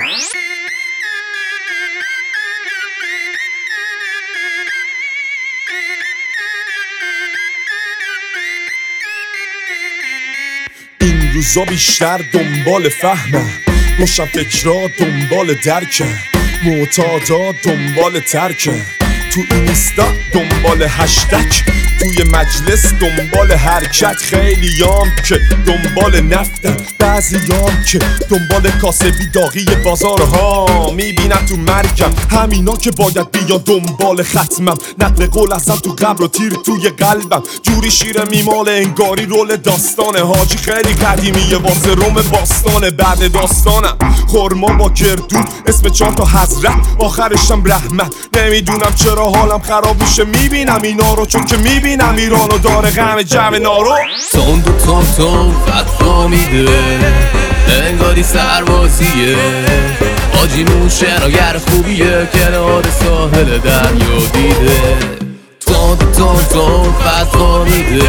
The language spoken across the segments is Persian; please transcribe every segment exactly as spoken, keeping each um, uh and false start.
این روزا بیشتر دنبال فهمم، روشن فکرها دنبال درکم، معتادا دنبال ترکم، تو اینستا دنبال هشتگ، توی مجلس دنبال حرکت، خیلیام که دنبال نفتن، بعضیام که دنبال کاسبی داغی بازارها، میبینم تو مرگم همینا که باید بیان دنبال ختمم، نقل قول ازم تو قبر و تیر توی قلبم، جوری شیر میمال انگاری رول داستانه، حاجی خیلی قدیمیه واسه روم باستانه، بعد داستانم خورما با گردو اسم چهار تا حضرت آخرشم رحمت، نمیدونم چرا حالم خراب میشه میبینم اینا رو، چون که میبینم ایرانو داره غم جمع نارو، تون دو تون تون فتوا میده انگاری سربازیه، حاجیمون شناگر خوبیه کنار ساحل دریا دیده، تون دو تون تون فتوا میده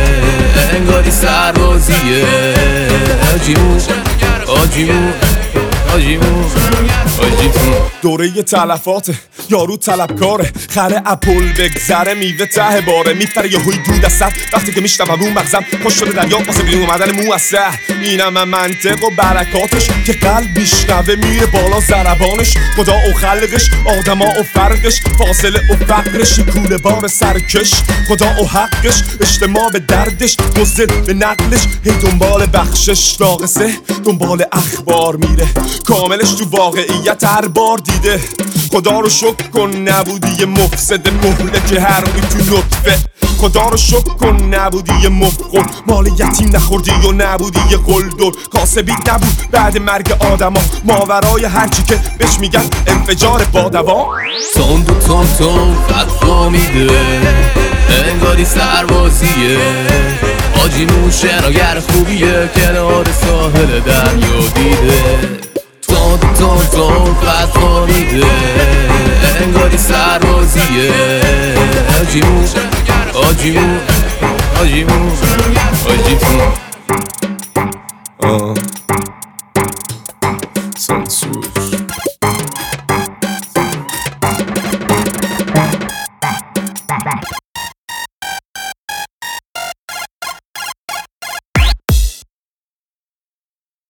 انگاری سربازیه، حاجیمون حاجیمون حاجیمون حاجیمون دوره تلفاته یارو طلبکاره، خره اپل بگذره میوه ته باره، میپره یه هوی دود از سر وقتی که میشنوم رو مغزم خوش شده دریا واسه بیرون اومدن مو از سر، اینم منطق و برکاتش که قلب میشنوه میره بالا ضربانش، خدا و خلقش آدما و فرقش، فاصله و فقرش کوله بار سرکش، خدا و حقش اجتماع به دردش، مزد به نقلش هی دنبال بخشش، ناقصه دنبال اخبار میره کاملش تو واقعیت هر بار دیده، خدا رو شکر کن نبودی یه مفسد مهلک هر روی تو نطفه، خدا رو شکر کن نبودی یه مفقود مال یتیم نخوردی و نبودی یه قلدر، کاسبی نبود بعد مرگ آدما ماورای هرچی که بهش میگن انفجار بادوام، تون دو تون تون فتوا میده انگاری سربازیه، حاجیمون شناگر خوبیه کنار ساحل دریا دیده، تون دو تون تون فتوا میده انگاری سربازیه، حاجیمون حاجیمون حاجیمون حاجیمون آه سانسور